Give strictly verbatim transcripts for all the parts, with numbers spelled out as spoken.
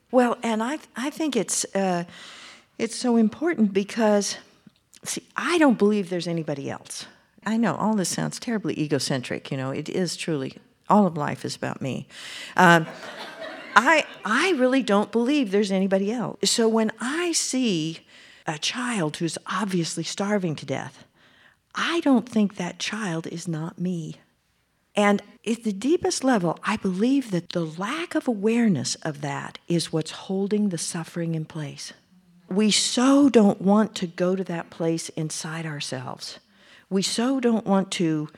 Well, and I I think it's uh, it's so important because, see, I don't believe there's anybody else. I know all this sounds terribly egocentric. You know, it is truly, all of life is about me. Um, I I really don't believe there's anybody else. So when I see a child who's obviously starving to death, I don't think that child is not me. And at the deepest level, I believe that the lack of awareness of that is what's holding the suffering in place. We so don't want to go to that place inside ourselves. We so don't want to,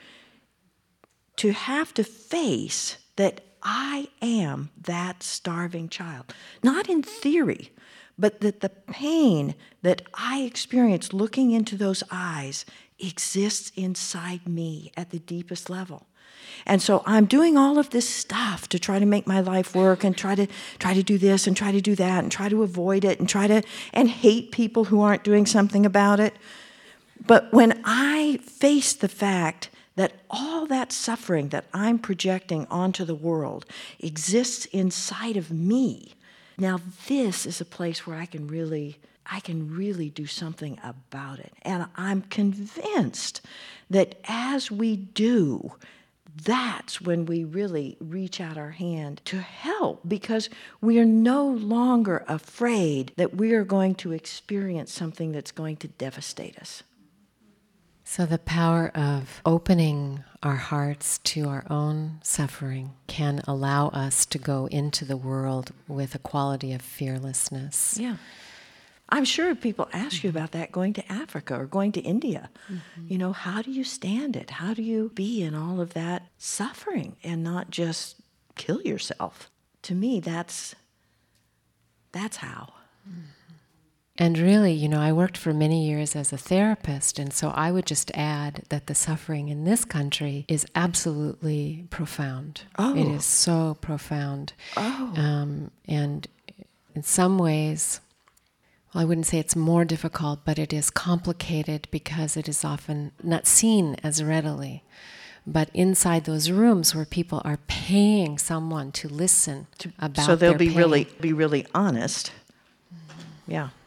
to have to face that I am that starving child. Not in theory, but that the pain that I experience looking into those eyes exists inside me at the deepest level. And so I'm doing all of this stuff to try to make my life work and try to try to do this and try to do that and try to avoid it and try to and hate people who aren't doing something about it. But when I face the fact that all that suffering that I'm projecting onto the world exists inside of me, now this is a place where I can really I can really do something about it. And I'm convinced that as we do, that's when we really reach out our hand to help, because we are no longer afraid that we are going to experience something that's going to devastate us. So the power of opening our hearts to our own suffering can allow us to go into the world with a quality of fearlessness. Yeah. I'm sure people ask you about that going to Africa or going to India. Mm-hmm. You know, how do you stand it? How do you be in all of that suffering and not just kill yourself? To me, that's that's how. Mm-hmm. And really, you know, I worked for many years as a therapist, and so I would just add that the suffering in this country is absolutely profound. Oh. It is so profound. Oh. Um, and in some ways, well, I wouldn't say it's more difficult, but it is complicated because it is often not seen as readily. But inside those rooms where people are paying someone to listen to, about so they'll their be pain, really be really honest. Mm-hmm. Yeah.